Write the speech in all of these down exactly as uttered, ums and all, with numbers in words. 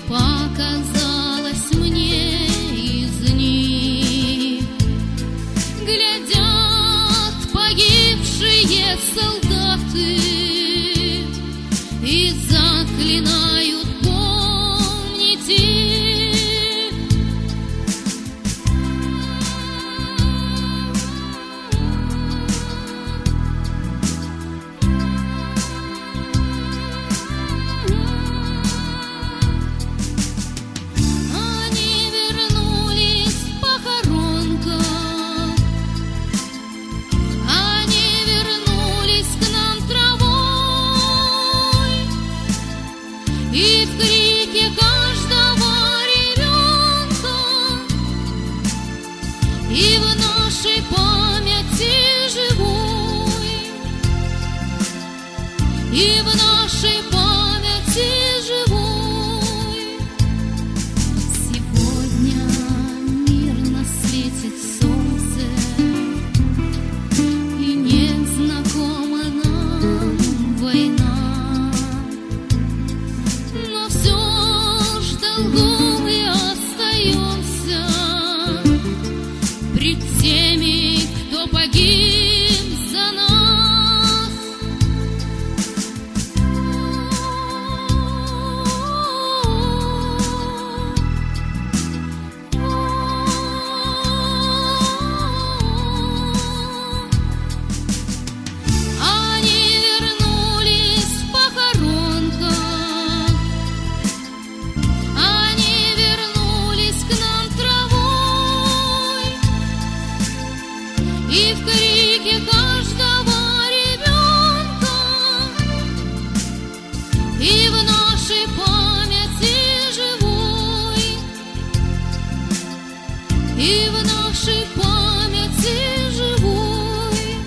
показалось мне из них. Глядят погибшие солдаты и заклинают помнить их. Они вернулись с похоронков, они вернулись к нам травой, и в крике каждого ребенка, и в нашей памяти живой, и в нашей памяти живой. Сегодня мирно светит солнце, и нет знакома нам война, но все ж долгом мы остаемся пред теми, кто погиб за нас. Они вернулись с похоронков, они вернулись к нам травой, и в крике каждого ребенка, и в нашей памяти живой, и в нашей памяти живой.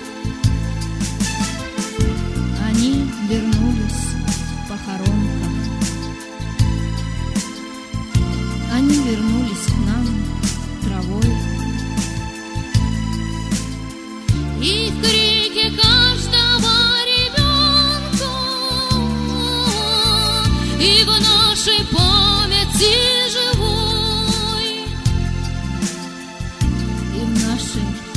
Они вернулись в похоронках, они вернулись к нам травой, И в крике каждого ребенка, и в нашей памяти живой, и в нашей